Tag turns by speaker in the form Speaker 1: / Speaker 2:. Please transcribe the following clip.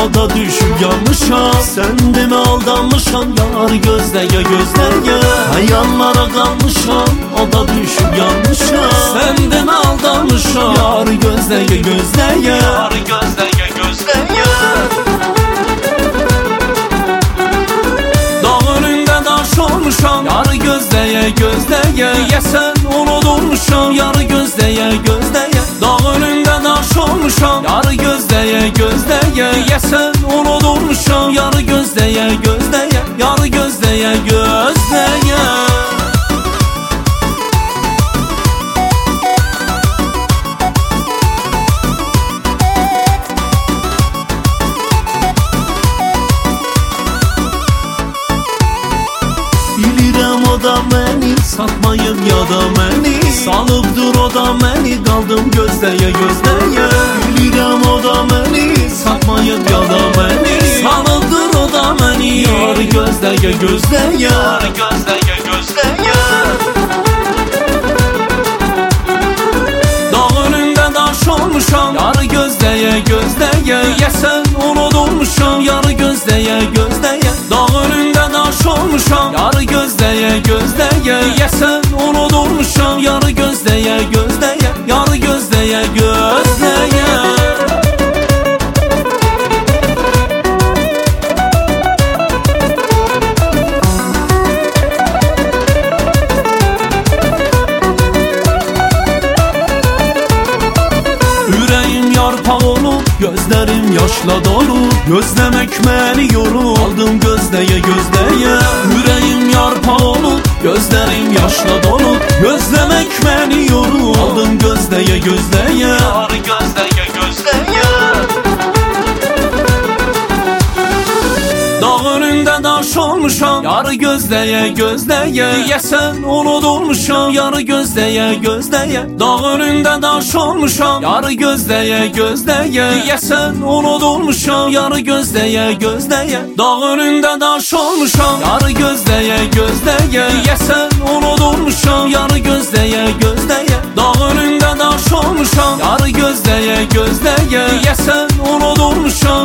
Speaker 1: o da düşüp yanmışam. Sen de mi aldanmışam yar gözleye gözleye. Hayallara kalmışam o da düşüp yanmışam. Sen de mi aldanmışam yar gözleye gözleye. Yar gözleye gözleye. Dağ önünde daş olmuşam yar gözleye gözleye. Yesen unudulmuşam yar gözleye gözleye. Dağ önünde daş olmuşam yar gözleye gözleye. Yesen unudulmuşam yar gözleye gözleye. Yar gözleye gözleye. Bilirəm o da məni satmayıb ya da məni. Salıbdır o da məni qaldım gözləyə gözləyə. Bilirəm o da məni satmayıb ya da məni. Salıbdır o da məni yar gözləyə gözləyə. Yar gözləyə gözləyə. Dağ önündə daş olmuşam yar gözləyə gözləyə. Yəsən unudulmuşam yar gözləyə gözləyə. Dağ önündə daş olmuşam yar gözləyə gözləyə. Yəsən unudulmuşam yar gözləyə gözləyə. Yar gözləyə gözləyə. Ürəyim yarpaq olub, gözlərim yaşla dolu. Gözləmək məni yorub, aldım gözləyə gözləyə. Ürəyim yarpaq olub, gözlərim yaşla dolu. Gözləmək məni yorub, aldım gözləyə gözləyə. Yar gözləyə gözləyə. Dağ önündə daş olmuşam yar gözləyə gözləyə. Yəsən unudulmuşam yar gözləyə gözləyə. Dağ önündə daş olmuşam yar gözləyə gözləyə. Yəsən unudulmuşam yar gözləyə gözləyə. Dağ önündə daş olmuşam yar gözləyə gözləyə. Yəsən unudulmuşam yar gözləyə gözləyə. Dağ önündə daş olmuşam yar gözləyə gözləyə. Yəsən unudulmuşam